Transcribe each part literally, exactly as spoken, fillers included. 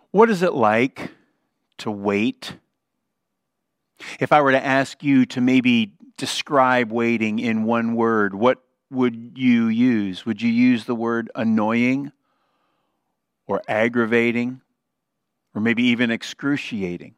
What is it like to wait? If I were to ask you to maybe describe waiting in one word, what would you use? Would you use the word annoying or aggravating or maybe even excruciating?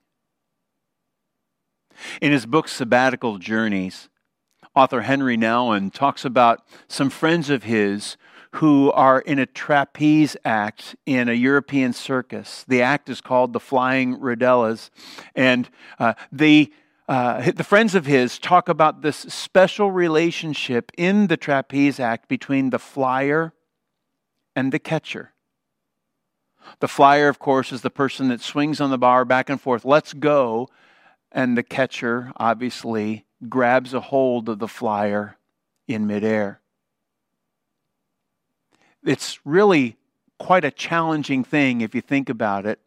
In his book Sabbatical Journeys, author Henry Nouwen talks about some friends of his who are in a trapeze act in a European circus. The act is called the Flying Rodellas. And uh, they, uh, the friends of his talk about this special relationship in the trapeze act between the flyer and the catcher. The flyer, of course, is the person that swings on the bar back and forth, lets go, and the catcher, obviously, grabs a hold of the flyer in midair. It's really quite a challenging thing if you think about it.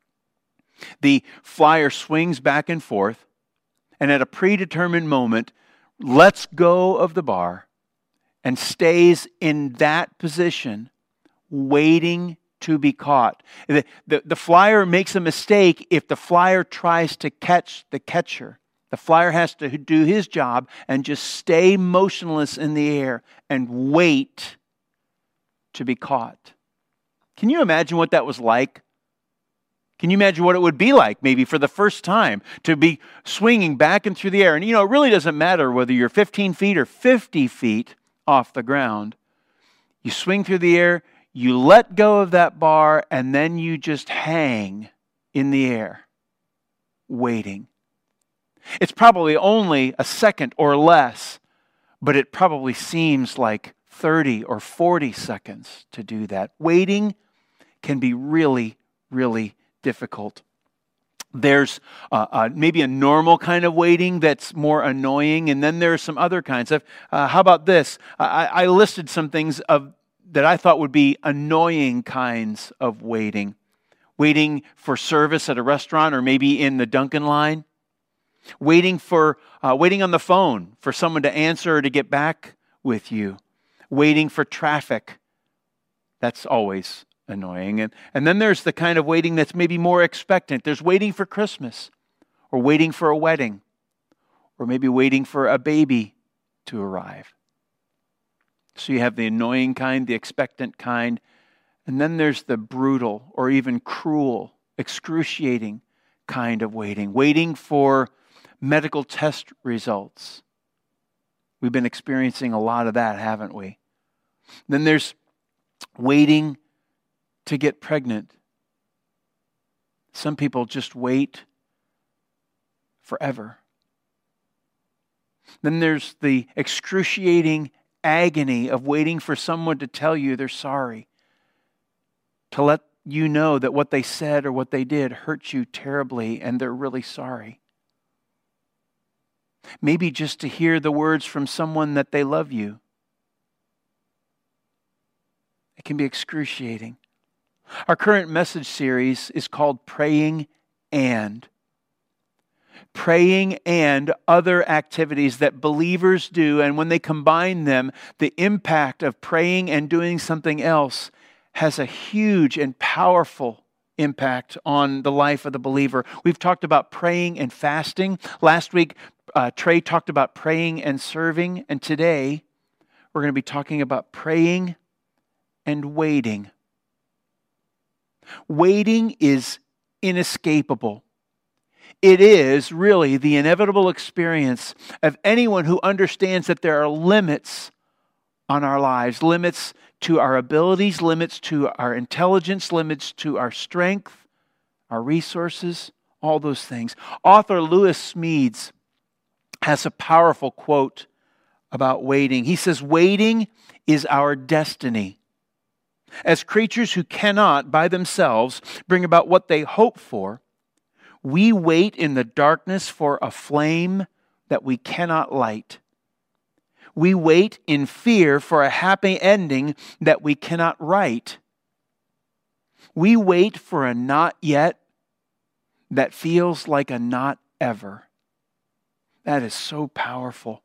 The flyer swings back and forth, and at a predetermined moment, lets go of the bar and stays in that position, waiting to be caught. The, the, the flyer makes a mistake if the flyer tries to catch the catcher. The flyer has to do his job and just stay motionless in the air and wait to be caught. Can you imagine what that was like? Can you imagine what it would be like maybe for the first time to be swinging back and through the air? And you know, it really doesn't matter whether you're fifteen feet or fifty feet off the ground. You swing through the air, you let go of that bar, and then you just hang in the air, waiting. It's probably only a second or less, but it probably seems like thirty or forty seconds to do that. Waiting can be really, really difficult. There's uh, uh, maybe a normal kind of waiting that's more annoying, and then there are some other kinds of. Uh, how about this? I, I listed some things of that I thought would be annoying kinds of waiting. Waiting for service at a restaurant or maybe in the Dunkin' line. Waiting for uh, waiting on the phone for someone to answer or to get back with you. Waiting for traffic. That's always annoying. And, and then there's the kind of waiting that's maybe more expectant. There's waiting for Christmas, or waiting for a wedding, or maybe waiting for a baby to arrive. So you have the annoying kind, the expectant kind, and then there's the brutal or even cruel, excruciating kind of waiting. Waiting for medical test results. We've been experiencing a lot of that, haven't we? Then there's waiting to get pregnant. Some people just wait forever. Then there's the excruciating agony of waiting for someone to tell you they're sorry, to let you know that what they said or what they did hurt you terribly and they're really sorry. Maybe just to hear the words from someone that they love you. It can be excruciating. Our current message series is called Praying and. Praying and other activities that believers do, and when they combine them, the impact of praying and doing something else has a huge and powerful impact on the life of the believer. We've talked about praying and fasting. Last week, uh, Trey talked about praying and serving, and today we're going to be talking about praying and waiting. Waiting is inescapable. It is really the inevitable experience of anyone who understands that there are limits on our lives, limits to our abilities, limits to our intelligence, limits to our strength, our resources, all those things. Author Lewis Smedes has a powerful quote about waiting. He says, "Waiting is our destiny. As creatures who cannot, by themselves, bring about what they hope for, we wait in the darkness for a flame that we cannot light. We wait in fear for a happy ending that we cannot write. We wait for a not yet that feels like a not ever." That is so powerful.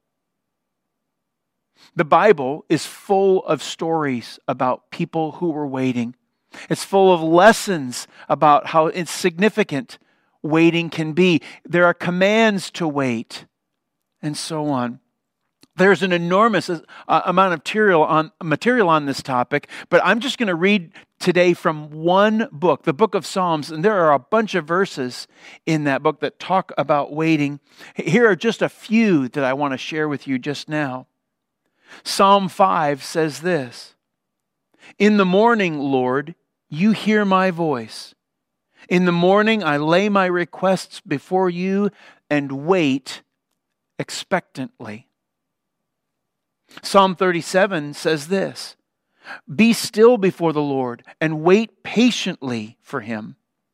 The Bible is full of stories about people who were waiting. It's full of lessons about how insignificant waiting can be. There are commands to wait, and so on. There's an enormous uh, amount of material on, material on this topic, but I'm just going to read today from one book, the book of Psalms, and there are a bunch of verses in that book that talk about waiting. Here are just a few that I want to share with you just now. Psalm five says this, "In the morning, Lord, you hear my voice. In the morning I lay my requests before you and wait expectantly." Psalm thirty-seven says this, "Be still before the Lord and wait patiently for him."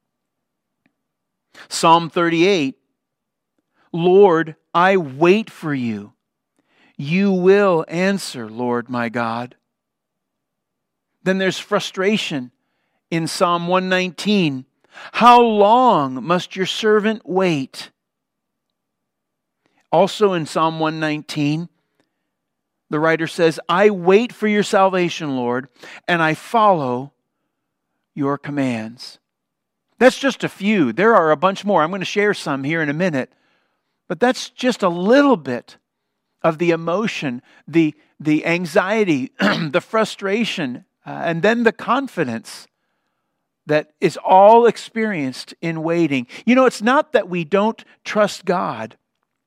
Psalm thirty-eight, "Lord, I wait for you. You will answer, Lord my God." Then there's frustration in Psalm one nineteen. "How long must your servant wait?" Also in Psalm one nineteen, the writer says, "I wait for your salvation, Lord, and I follow your commands." That's just a few. There are a bunch more. I'm going to share some here in a minute. But that's just a little bit of the emotion, the, the anxiety, the frustration, uh, and then the confidence that is all experienced in waiting. You know, it's not that we don't trust God.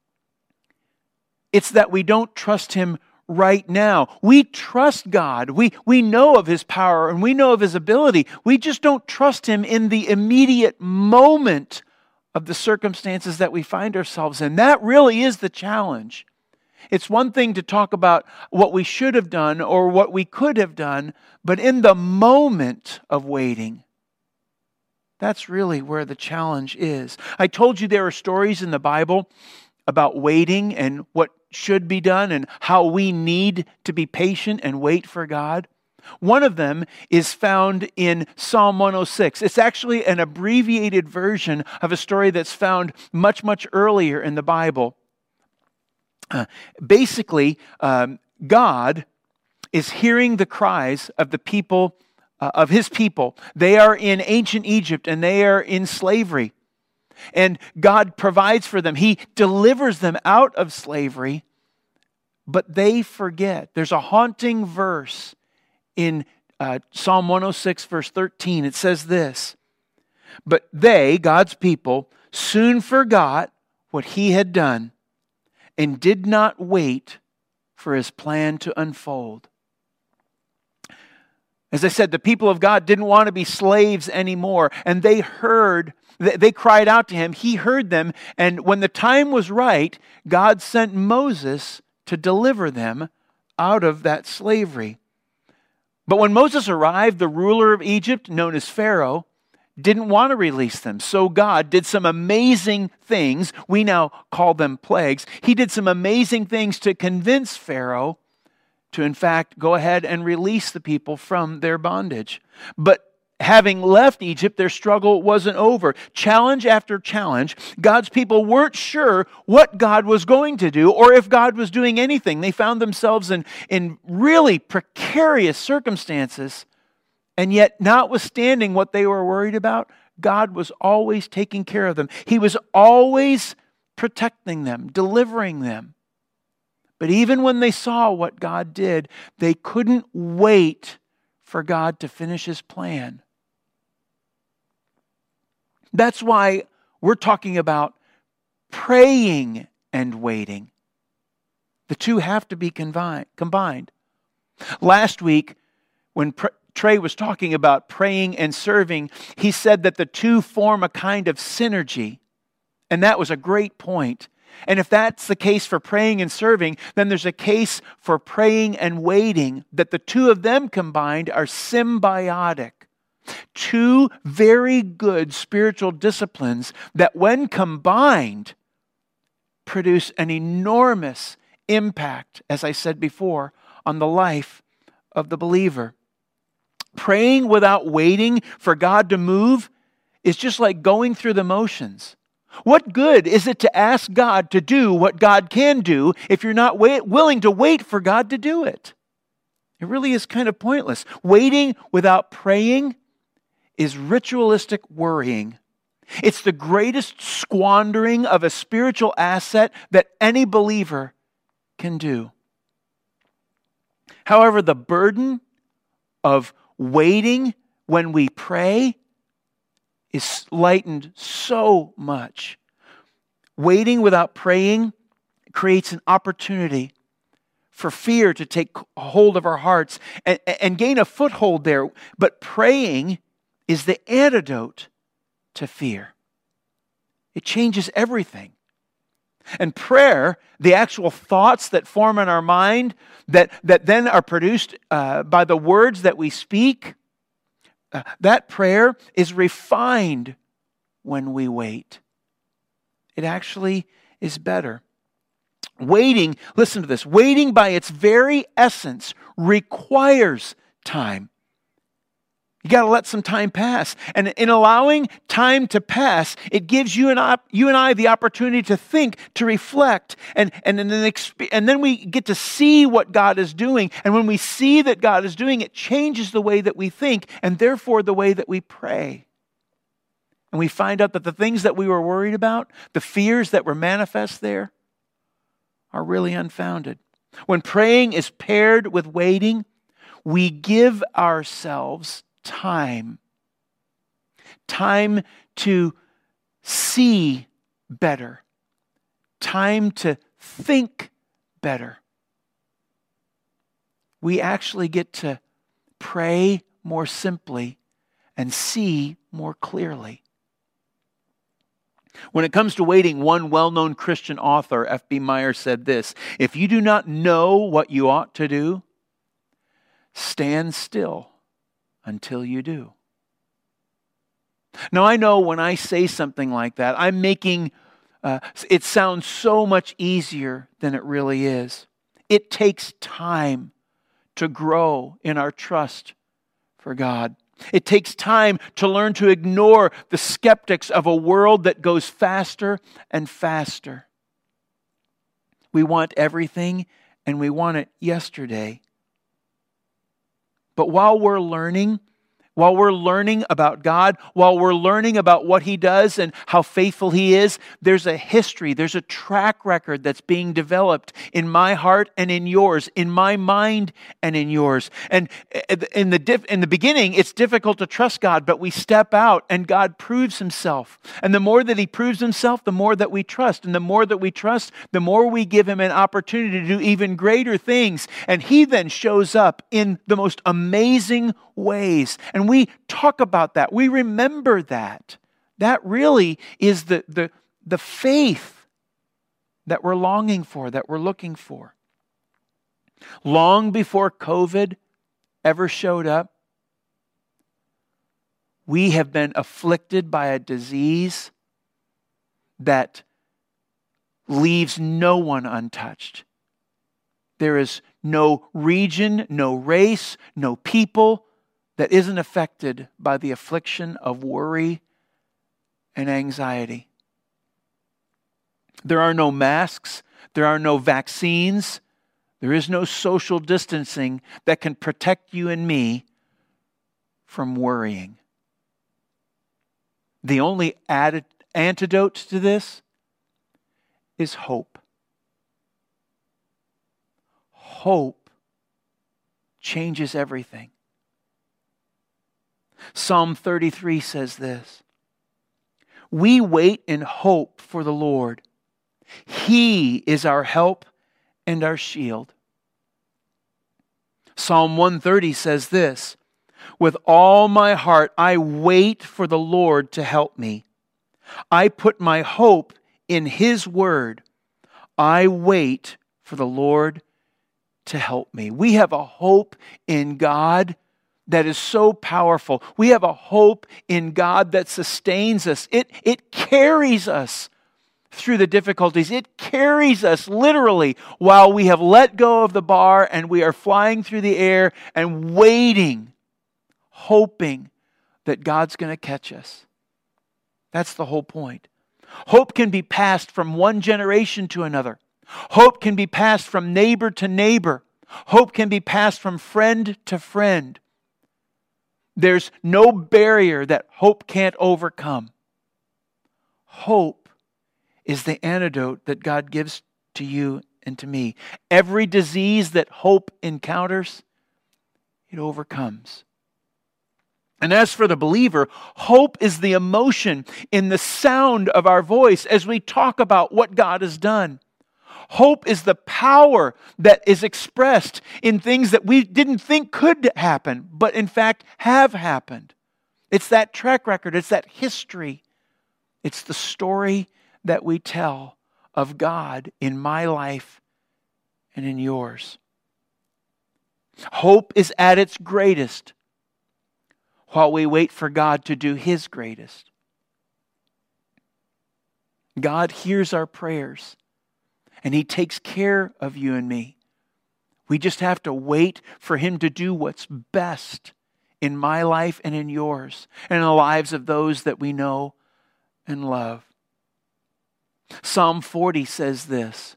It's that we don't trust Him right now. We trust God. We, we know of His power and we know of His ability. We just don't trust Him in the immediate moment of the circumstances that we find ourselves in. That really is the challenge. It's one thing to talk about what we should have done or what we could have done, but in the moment of waiting, that's really where the challenge is. I told you there are stories in the Bible about waiting and what should be done and how we need to be patient and wait for God. One of them is found in Psalm one oh six. It's actually an abbreviated version of a story that's found much, much earlier in the Bible. Uh, basically, um, God is hearing the cries of the people, uh, of His people. They are in ancient Egypt and they are in slavery. And God provides for them. He delivers them out of slavery, but they forget. There's a haunting verse in uh, Psalm one oh six, verse thirteen. It says this, "But they," God's people, "soon forgot what He had done and did not wait for His plan to unfold." As I said, the people of God didn't want to be slaves anymore, and they heard, they cried out to Him. He heard them, and when the time was right, God sent Moses to deliver them out of that slavery. But when Moses arrived, the ruler of Egypt, known as Pharaoh, didn't want to release them. So God did some amazing things. We now call them plagues. He did some amazing things to convince Pharaoh to, in fact, go ahead and release the people from their bondage. But having left Egypt, their struggle wasn't over. Challenge after challenge, God's people weren't sure what God was going to do or if God was doing anything. They found themselves in, in really precarious circumstances. And yet, notwithstanding what they were worried about, God was always taking care of them. He was always protecting them, delivering them. But even when they saw what God did, they couldn't wait for God to finish His plan. That's why we're talking about praying and waiting. The two have to be combined. Last week, when pr- Trey was talking about praying and serving, he said that the two form a kind of synergy. And that was a great point. And if that's the case for praying and serving, then there's a case for praying and waiting, that the two of them combined are symbiotic. Two very good spiritual disciplines that when combined produce an enormous impact, as I said before, on the life of the believer. Praying without waiting for God to move is just like going through the motions. What good is it to ask God to do what God can do if you're not wait, willing to wait for God to do it? It really is kind of pointless. Waiting without praying is ritualistic worrying. It's the greatest squandering of a spiritual asset that any believer can do. However, the burden of waiting when we pray is lightened so much. Waiting without praying creates an opportunity for fear to take hold of our hearts and, and gain a foothold there. But praying is the antidote to fear. It changes everything. And prayer, the actual thoughts that form in our mind, that, that then are produced uh, by the words that we speak, uh, that prayer is refined when we wait. It actually is better. Waiting, listen to this, waiting by its very essence requires time. You got to let some time pass. And in allowing time to pass, it gives you and I, you and I the opportunity to think, to reflect, and, and, and, then, and then we get to see what God is doing. And when we see that God is doing, it changes the way that we think, and therefore the way that we pray. And we find out that the things that we were worried about, the fears that were manifest there, are really unfounded. When praying is paired with waiting, we give ourselves time. Time to see better. Time to think better. We actually get to pray more simply and see more clearly. When it comes to waiting, one well-known Christian author, F B Meyer, said this: "If you do not know what you ought to do, stand still until you do." Now, I know when I say something like that, I'm making uh, it sound so much easier than it really is. It takes time to grow in our trust for God. It takes time to learn to ignore the skeptics of a world that goes faster and faster. We want everything, and we want it yesterday. But while we're learning, while we're learning about God, while we're learning about what He does and how faithful He is, there's a history, there's a track record that's being developed in my heart and in yours, in my mind and in yours. And in the in the beginning, it's difficult to trust God, but we step out and God proves Himself. And the more that He proves Himself, the more that we trust. And the more that we trust, the more we give Him an opportunity to do even greater things. And He then shows up in the most amazing ways. And we talk about that. We remember that. That really is the, the, the faith that we're longing for, that we're looking for. Long before COVID ever showed up, we have been afflicted by a disease that leaves no one untouched. There is no region, no race, no people that isn't affected by the affliction of worry and anxiety. There are no masks. There are no vaccines. There is no social distancing that can protect you and me from worrying. The only added antidote to this is hope. Hope changes everything. Psalm thirty-three says this: "We wait in hope for the Lord. He is our help and our shield." Psalm one thirty says this: "With all my heart I wait for the Lord to help me. I put my hope in His word. I wait for the Lord to help me." We have a hope in God that is so powerful. We have a hope in God that sustains us. It, it carries us through the difficulties. It carries us literally while we have let go of the bar and we are flying through the air and waiting, hoping that God's going to catch us. That's the whole point. Hope can be passed from one generation to another. Hope can be passed from neighbor to neighbor. Hope can be passed from friend to friend. There's no barrier that hope can't overcome. Hope is the antidote that God gives to you and to me. Every disease that hope encounters, it overcomes. And as for the believer, hope is the emotion in the sound of our voice as we talk about what God has done. Hope is the power that is expressed in things that we didn't think could happen, but in fact have happened. It's that track record. It's that history. It's the story that we tell of God in my life and in yours. Hope is at its greatest while we wait for God to do His greatest. God hears our prayers. And He takes care of you and me. We just have to wait for Him to do what's best in my life and in yours, and in the lives of those that we know and love. Psalm forty says this,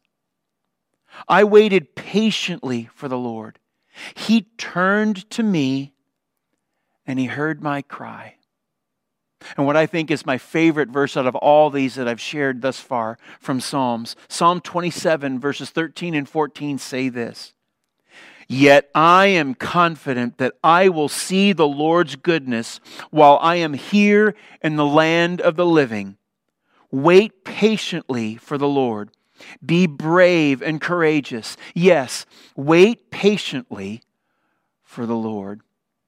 I waited patiently for the Lord. He turned to me and He heard my cry. And what I think is my favorite verse out of all these that I've shared thus far from Psalms, Psalm twenty-seven verses thirteen and fourteen say this, Yet I am confident that I will see the Lord's goodness while I am here in the land of the living. Wait patiently for the Lord. Be brave and courageous. Yes, wait patiently for the Lord.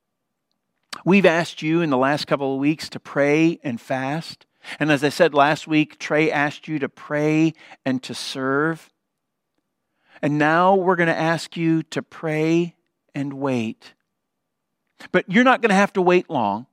We've asked you in the last couple of weeks to pray and fast. And as I said last week, Trey asked you to pray and to serve. And now we're going to ask you to pray and wait. But you're not going to have to wait long.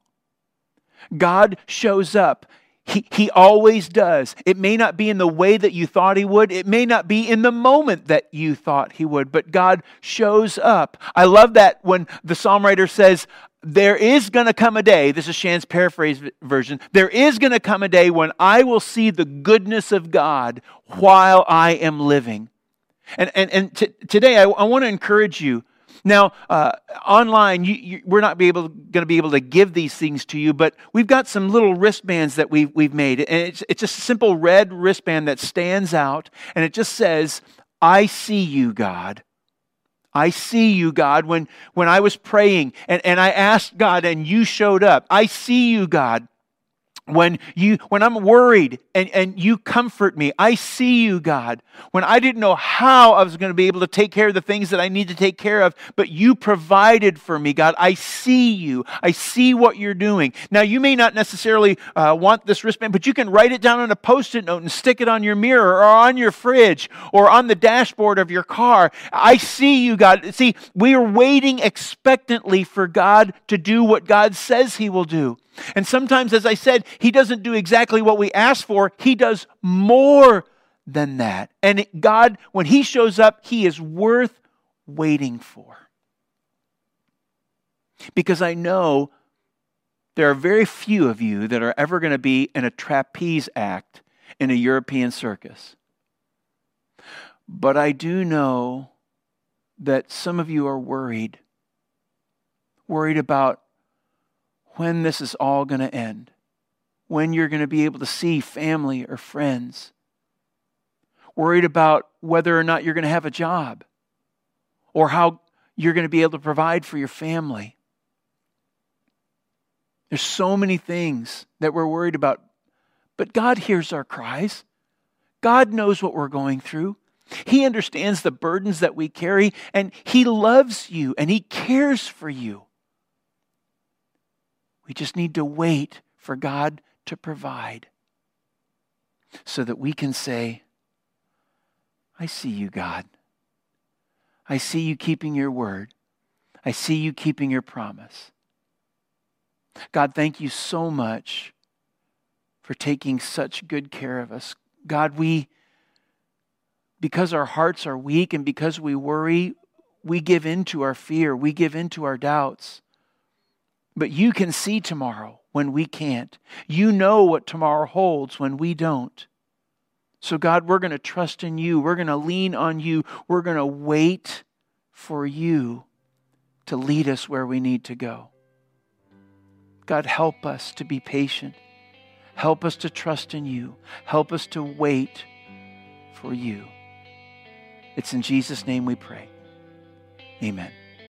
God shows up. He, he always does. It may not be in the way that you thought He would. It may not be in the moment that you thought He would. But God shows up. I love that when the psalm writer says, there is going to come a day, this is Shan's paraphrase version, there is going to come a day when I will see the goodness of God while I am living. And and, and t- today I, I want to encourage you. Now, uh, online, you, you, we're not be able, going to be able to give these things to you, but we've got some little wristbands that we've, we've made. And it's, it's just a simple red wristband that stands out, and it just says, I see you, God. I see you, God, when, when I was praying and, and I asked God and you showed up. I see you, God, when you when I'm worried and, and you comfort me. I see you, God, when I didn't know how I was going to be able to take care of the things that I need to take care of, but you provided for me, God. I see you. I see what you're doing. Now, you may not necessarily uh, want this wristband, but you can write it down on a Post-it note and stick it on your mirror or on your fridge or on the dashboard of your car. I see you, God. See, we are waiting expectantly for God to do what God says He will do. And sometimes, as I said, He doesn't do exactly what we ask for. He does more than that. And God, when He shows up, He is worth waiting for. Because I know there are very few of you that are ever going to be in a trapeze act in a European circus. But I do know that some of you are worried. Worried about when this is all going to end, when you're going to be able to see family or friends, worried about whether or not you're going to have a job or how you're going to be able to provide for your family. There's so many things that we're worried about, but God hears our cries. God knows what we're going through. He understands the burdens that we carry, and He loves you and He cares for you. We just need to wait for God to provide so that we can say, I see you, God. I see you keeping your word. I see you keeping your promise. God, thank you so much for taking such good care of us. God, we, because our hearts are weak and because we worry, we give in to our fear. We give in to our doubts. But you can see tomorrow when we can't. You know what tomorrow holds when we don't. So God, we're going to trust in you. We're going to lean on you. We're going to wait for you to lead us where we need to go. God, help us to be patient. Help us to trust in you. Help us to wait for you. It's in Jesus' name we pray. Amen.